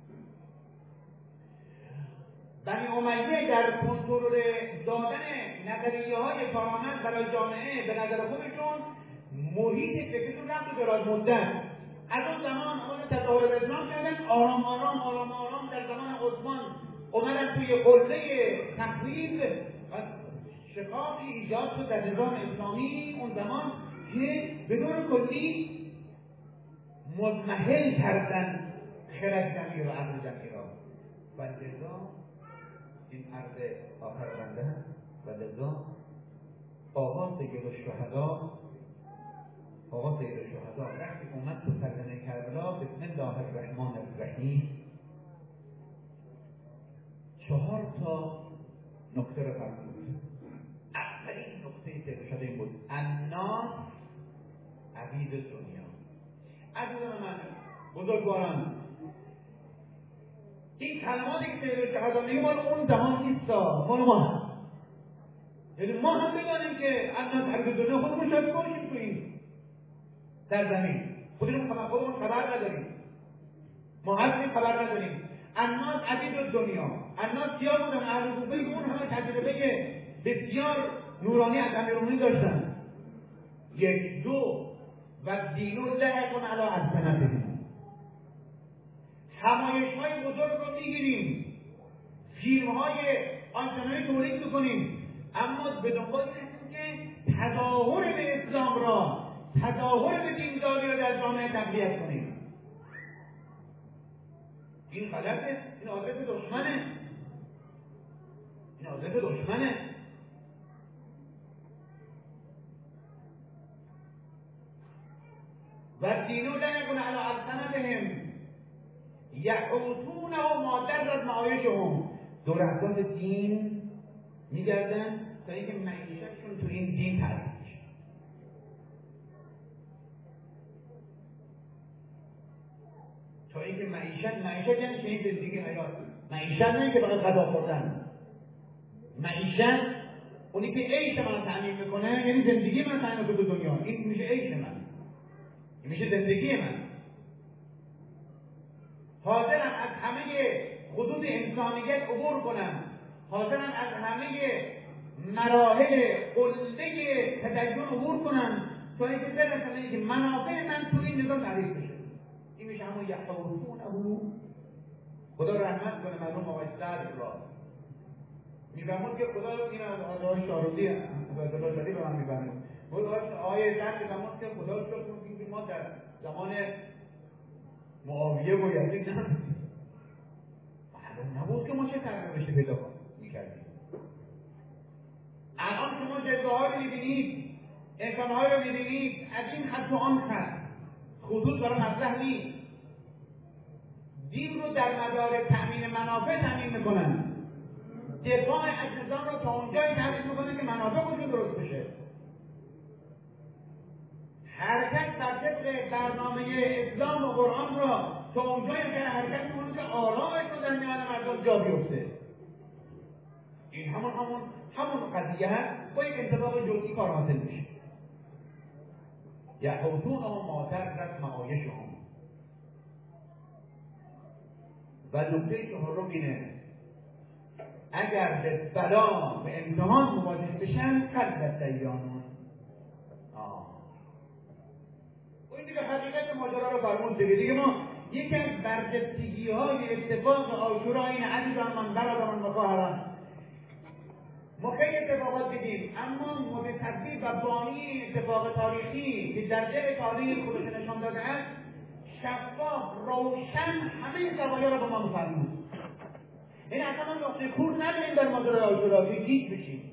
بنی امیه در کنترل دادن نظریه های کارآمد برای جامعه به نظر خودشون محیط فکرشون رفت دراز مدت. از اون زمان آمدن تظاهر اسلام کردن، آرام آرام آرام آرام در زمان عثمان اومدن توی قله تخریب و شقاقی ایجاد شد در نظام اسلامی اون زمان که به طور کلی مضمحل کردن خرد جمعی و عقل جمعی را و لذا این عرض آخر بنده و لذا آقا سید الشهدا آقا سید الشهدا وقتی اومد تو سرزمین کربلا بسم الله الرحمن الرحیم چهار تا نکته رو فرمود. اولین نکته سید الشهدا این بود: الناس عبید دنیا. عزیزان من بزرگواران، این کلماتی که سید الشهدا میگه مال اون زمان نیستا، مال ما هست. یعنی ما هم بدانیم که الناس عبید دنیا خودمون شاید باشیم تو این سرزمین، خودمون خودمون خبر نداریم، ما هستیم خبر نداریم. الناس عبید دنیا. الناس کیا بودن؟ اهل کوفه که اون همه تجربه بسیار نورانی از امیرالمومنین داشتن. یک دو و دینو لهکن علی السنتهم. همایش های بزرگ رو میگیریم، فیلم های آنچنانی تولید میکنیم، اما به دنبال هستیم که تظاهر به اسلام را، تظاهر به دینداری را در جامعه تقویت کنیم. این غلطه، این عادت دشمنه، این عادت دشمنه. و دینو لنکن علی السنتهم یحوطونه ما درت معایشهم. دور احکام دین میگردن تا اینکه معیشتشون تو این دین تعریف میشه. تا اینکه معیشت معیشت یعنی که این زندگی حیات، معیشت نه که فقط غذا خوردن. معیشت اونی که عیش من تامین میکنه، یعنی زندگی من تامین میکنه تو دنیا. این میشه عیش من، این میشه زندگی من. حاضرم از همه حدود انسانیت عبور کنم، حاضرم از همه مراحل قله تدین عبور کنم تا اینکه برسم اینکه منافع من تو این نظام تعریف بشه. این میشه همون یحوطونه. خدا رحمت کنه مرحوم آقای صدر را میفهمون که خدا این از آقای شاروزی از الله شدی به من میفهمون. آقای صدر میفهمون که خدا رو شکر کنیم که ما در زمان معاویه و یزید نبودیم، معلوم نبود که ما چه تغییر بشه پیدا میکردیم. الان شما جزاها رو میبینید، انسانها رو میبینید از این خط و آن خط، خطوط برای مطرح نیست. دین رو در مدار تأمین منافع تأمین میکنن، دفاع از نظام رو تا اونجایی تأمین میکنن که منافع خودشون درست بشه. حرکت در طبق برنامه اسلام و قرآن را تا اونجایی که حرکت کنید که آرامش رو در میان مردم جا بیفته. این همون همون همون قضیه هست، با یک انتباق جزئی کار حاصل میشه. یحوطون هم ماترت معایش هم. و نکته چهارم اینه، اگر به بلا به امتحان مواجه بشن قلبت دیانون. و این دیگه حقیقت ماجرا رو فرمون دیگه. دیگه ما یکی از برجستگی های اتفاق عاشورا این عزیزان من برادران و خواهران، ما خیلی اتفاقات دیدیم، اما متصدی و بانی اتفاق تاریخی که در دل تاریخ خودش نشان داده است، شفاف روشن همه این زوایا را به ما می‌فرمود. این اصلا نقطه کور نداریم در ماجرای عاشورا که گیج بشیم.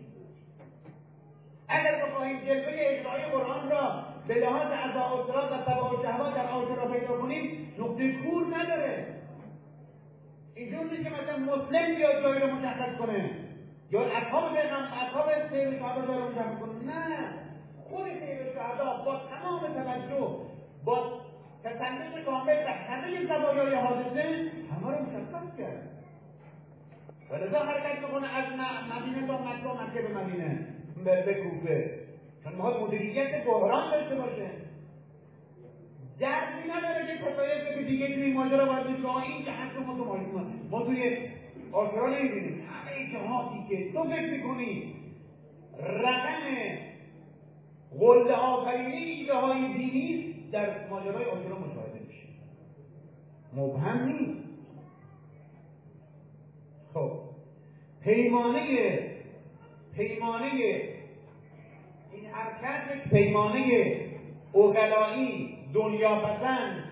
اگر بخواهیم جلوه اجرای قرآن را به لحاظ اعضاء و صراط و تبع و شهوات در عاشورا پیدا کنیم، نقطه کور نداره. اینجور نیست که مثلا مسلم بیاد جایی رو مشخص کنه یا اصحاب پیغمبر اصحاب سیر صحابه جایی رو مشخص کنه. نه، خود سیر صحابه با تمام توجه با تسلط کامل و همه زوایای حادثه همه رو مشخص کرد. ولذا حرکت بکنه از مدینه تا مکه، مکه به مدینه به کوفه، چون ما مدیریت بحران داشته باشه. دردی نداره که کسایی که دیگه توی ماجرا وارد بشه. این که حتی ما تو ماجرا ما توی عاشورا نمی‌بینیم. همه جهاتی که تو فکر می‌کنی رقم قله آفرینی ایده های دینی در ماجرای عاشورا مشاهده میشه. مبهم نیست. خب پیمانه پیمانه این حرکت پیمانه عقلایی دنیا پسند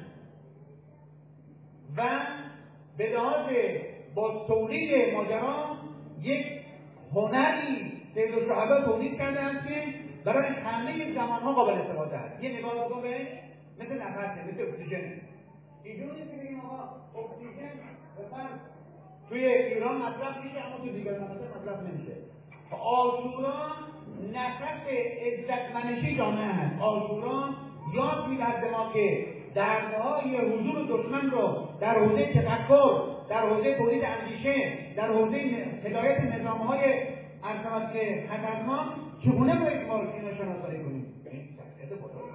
و به لحاظ با تولید ماجرا یک هنری سید الصحابه تولید کردند که برای همه زمانها قابل استفاده است. یه نگاه بکن بهش، مثل نفسه، مثل اکسیژن. اینجور نیست که بگیم آقا اکسیژن مثلا توی ایران مصرف میشه اما تو دیگر ممالک مصرف نمیشه. عاشورا نفس عزتمنشی جامعه هست. عاشورا یاد میدهد به ما که دردهای حضور دشمن رو در حوزه تفکر، در حوزه تولید اندیشه، در حوزه هدایت نظامهای ارتباط خطرناک چگونه باید ما اینو شناسایی کنیم. این شخصیت بزرگ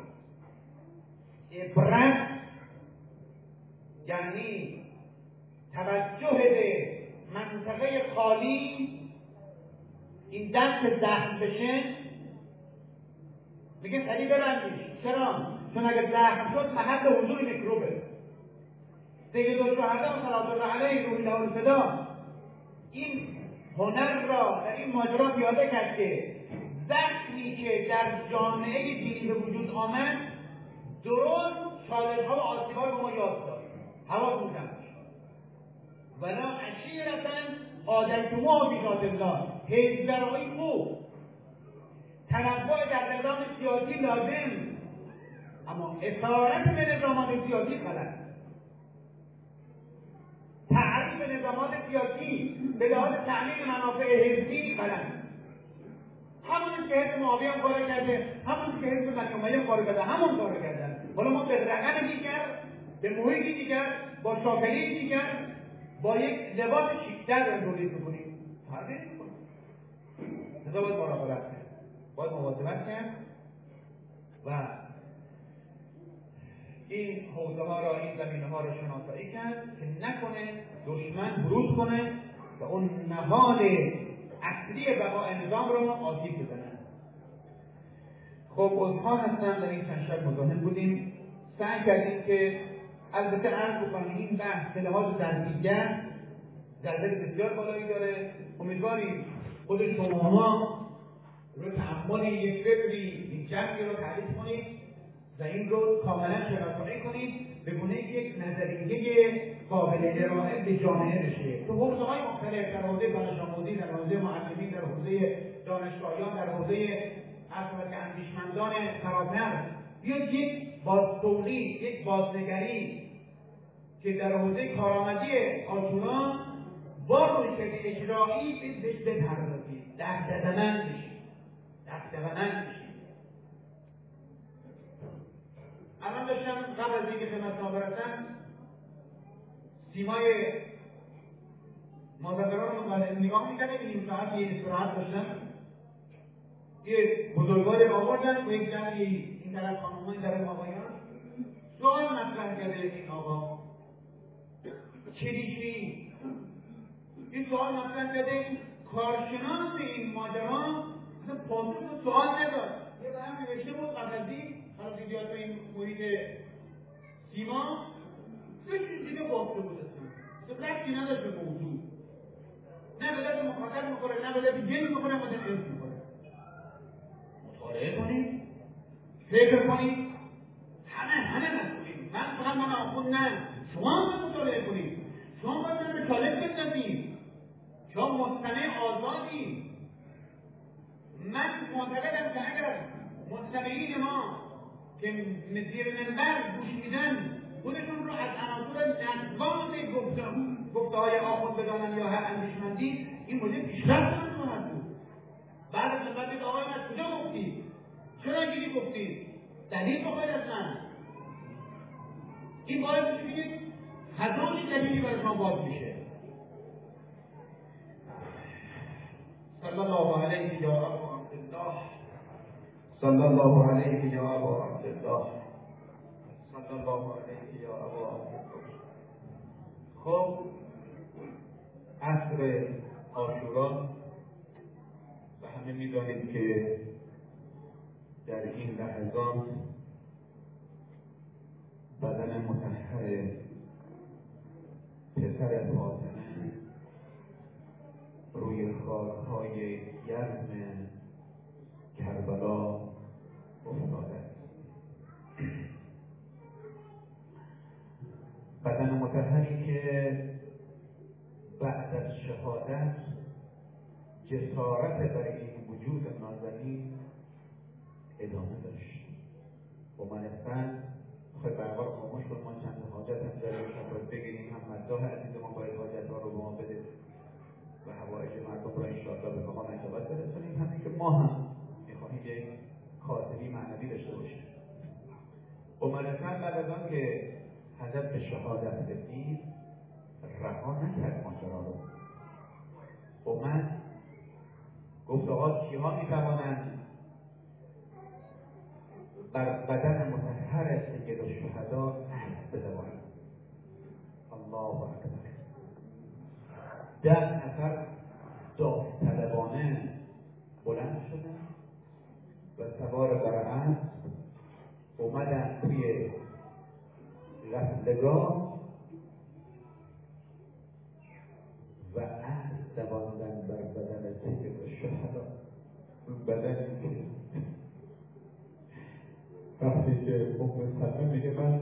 عبرت یعنی توجه به منطقه خالی. این دست زخم بشه میگه سریع ببندیش. چرا؟ چون اگر زخم شد محل حضور میکروبه. سید الشهدا صلی الله علیه روح له الفدا این هنر را در این ماجرا پیاده کرد که زخمی که در جامعه دینی به وجود آمد درست چالش‌ها و آسیب‌ها رو به ما یاد داد. حواستون باشه. ولا عشیرةً آذیتموها فی ذات الله. حیزگرایی خوب، تنوع در نظام سیاسی لازم، اما اطاعت به نظامات سیاسی غلط. تعریف نظامات سیاسی به لحاظ تأمین منافع حزبی غلط. همون که حزب معاویه هم کار کرده، همون که حزب بنی امیه هم کار کرده، همون کار کردن. حالا ما به رقم دیگر، به محیطی دیگر، با شاکلی دیگر، با یک لباس شیک‌تر رو تولید می‌کنیم. تغییر می‌کنیم. لذا باید مراقبت کرد، باید مواظبت کرد و این حوزه ها را، این زمینه ها را شناسایی کرد که نکنه دشمن بروز کنه و اون نهاد اصلی بقای نظام را آسیب بزنه. خب عذرخواه هستم، در این چند شب مزاحم بودیم. سعی کردیم که البته عرض بکنیم این بحث به لحاظ ظرفیت ظرفیت بسیار بالایی داره. امیدواریم خود شماها رو تأمل یک فکری، یک جنگی رو تعریف کنید و این رو کاملا شناسایی کنید به گونه یک نظریه قابل ارائه به جامعه بشه. تو حوزه‌های مختلف، در حوزه دانش آموزی، در حوزه معلمین، در حوزه دانشگاهیان، در حوزه اصلا اندیشمندان فراتر، بیاید یک بازتولید، یک بازنگری که در حوزه کارآمدی عاشورا با رویکرد اجرایی بهش بپردازید، دست زدن بشید، دست زدن بشید. الان داشتم قبل از اینکه خدمت شما برسم سیمای مازندران رو نگاه می‌کردم که نیم ساعت یه استراحت داشتم. یه بزرگوار آوردن و یک جمعی این طرف خانم‌ها این طرف آقایان سوال مطرح کرده این آقا چریشی این سوال مطرح کرده کارشناس این ماجرا اصلا پاسخ به سوال نداد. یه برم نوشته بود قبلی حالا ویدیوها تو این محیط سیما یه چیز دیگه گفته بود اصلا ربطی نداشت به موضوع، نه به درد مخاطب میخوره نه به درد جن میخوره نه به درد انس میخوره. مطالعه کنید، فکر کنید، همه همه مسئولین. من فقط من آخون نه، شما هم مطالعه کنید، شما باید من به چالش بندازید، شما مستمع آزادی. من معتقدم که اگر مستمعین ما که زیر منبر گوش میدن خودشون رو از عناصر نقضات گفته های آخوند بدانن یا هر اندیشمندی، این مدل پیشرفت من خواهد بود. بعد از منبر بید آقای از کجا گفتید؟ چرا اینجوری گفتید؟ دلیل بخواید از من. این باید بشید هزاری دلیلی برای شما باز میشه. صلی الله علیه یا ابا عبدالله، صلی الله علیه یا ابا عبدالله، صلی الله علیه یا ابا عبدالله. خب عصر عاشورا و همه می‌دانید که در این لحظات بدن مطهر پسر فاطمه روی خاک‌های گرم کربلا افتاده است. بدن مطهری که بعد از شهادت جسارت برای این وجود نازنین ادامه داشت. و من اصلا خواهی برقار خاموش کن، ما چند حاجت هم داریم شاید بگیریم، هم مداح عزیز ما باید حاجت ها رو به ما بده و حوائج مردم را انشاءالله به مقام اجابت برسونیم، همین که ما هم میخواهیم یک خاطری معنوی داشته باشیم. و من اصلا بعد از آن که حضرت به شهادت رسید رها نکرد ماجرا رو. اومد گفت آقا کیها میتوانند بر بدن مطهر سید الشهدا عهد بدوانند؟ الله اکبر. ده نفر داوطلبانه بلند شدن و سوار بر اسب اومدن توی غسلگاه و عهد دواندن بر بدن سید الشهدا. اون بدنی که وقتی که ام سلمه میگه من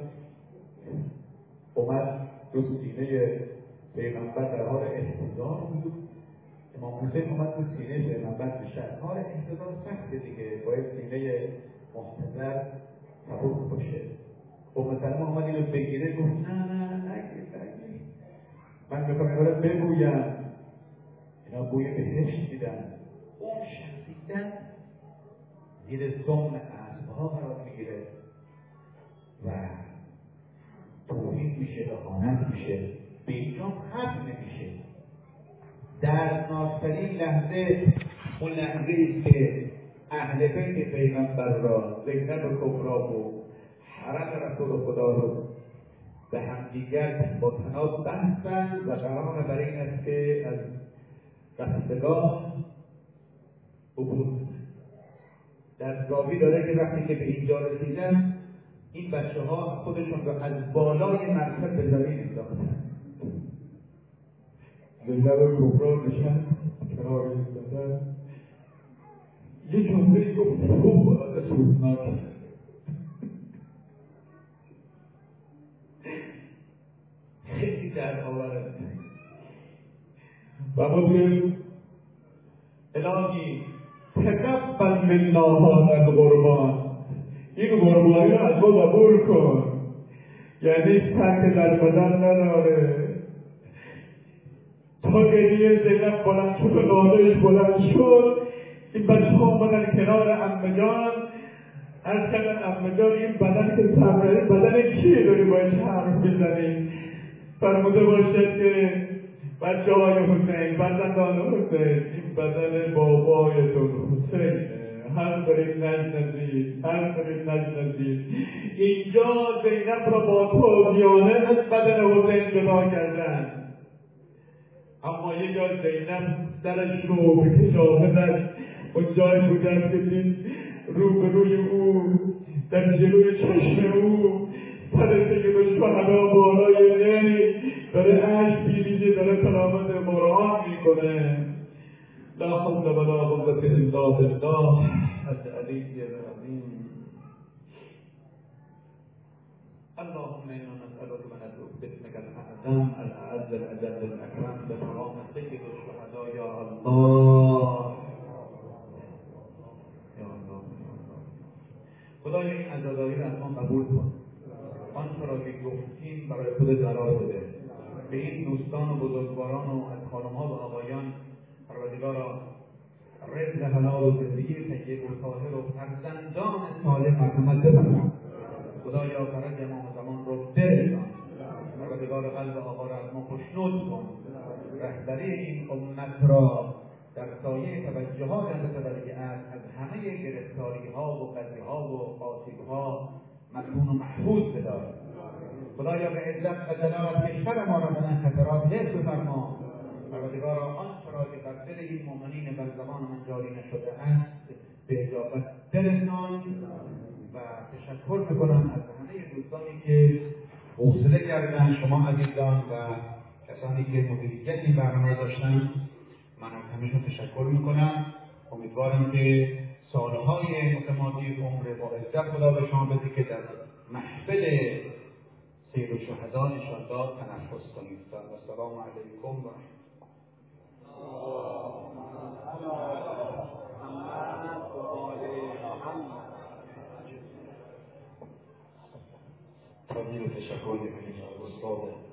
اومد رو سینه پیغمبر در حال احتضار بود، امام حسین اومد رو سینه پیغمبر نشست. حال احتضار سخته دیگه، باید سینه محتضر سبک باشه. ام سلمه اومد اینو بگیره گفت نه نه نگیر نگیر، من میخوام این رو بگویم. اینا بوی بهشت دیدن. اون شخصیت زیر سم اسبها قرار میگیره و توهین میشه، اهانت میشه، به اینجام ختم نمیشه. در ناکترین لحظه اون لحظه ایست که اهل بیت پیغمبر را، زینب کبرا و حرم رسول خدا رو به همدیگر با تناب بستن و قرار برای این است که از قصدگاه عبور کنن. در راوی داره که وقتی که به اینجا رسیدن این بچه ها خودشون را از بالای مرکب به زمین انداختن. زینب کبرا نشست کنار ایستادن، یه جمله گفت خوب باید سوزناک خیلی در آورد و بودیم الهی تقبل منا هذا القربان، این قربانی رو از ما قبول کن. یعنی ترک در بدن نداره. تا گریه زینب بلند شد و نالهش بلند شد، این بچه ها آمدن کنار عمه جان از کردن احمدجان این بدن که صبره بدن کیه داری باید حرف بزنی؟ فرموده باشد که بچه های حسین، فرزندان حسین، این بدن بابایتون حسینه، هم دارید نشناسید، هم دارید نشناسید. اینجا زینب را با تازیانه از بدن حسین جدا کردن، اما یک جا زینب درش رو به کشافتش اون جای بودن که دید رو به روی او در جلوی چشم او سر سید الشهدا بالای نی داره عشق میریزه، داره تلاوت قرآن میکنه. لا حول ولا قوة الا بالله العلی العظیم. اللهم انا نسألك وندعوك باسمك الاعظم الاعز الاجل الاكرم بمقام سید الشهدا یا الله یا الله. خدای این عزاداری را از ما قبول کن. آنچه را که گفتیم برای خودت قرار بده. به این دوستان و بزرگواران و از خانم‌ها و آقایان پروردگارا رزق حلال و زندگی طیب و طاهر و فرزندان صالح مرحمت بفرما. خدایا فرج امام زمان رو برسان. پروردگار قلب آقا را از ما خوشنود کن. رهبری این امت را در سایه توجهات حضرت ولیعهد از همه گرفتاری‌ها و قضیه‌ها و قاطی‌ها مصون و محفوظ بدار. خدایا به عزت و جلالت کشور ما را من این خطرات حفظ بفرما. پروردگارا آنچه را که بر دل این مؤمنین بر زبان من جاری نشده است به اجابت برسان و تشکر میکنم از همه دوستانی که حوصله کردن، شما عزیزان و کسانی که مدیریت این برنامه داشتن. من از همه‌شون تشکر میکنم. امیدوارم که سالهای متمادی عمر با عزت خدا به شما بده که در محفل سید الشهدا انشاءالله تنفس کنید. السلام علیکم و رحمت الله. تشکر میکنیم از استاد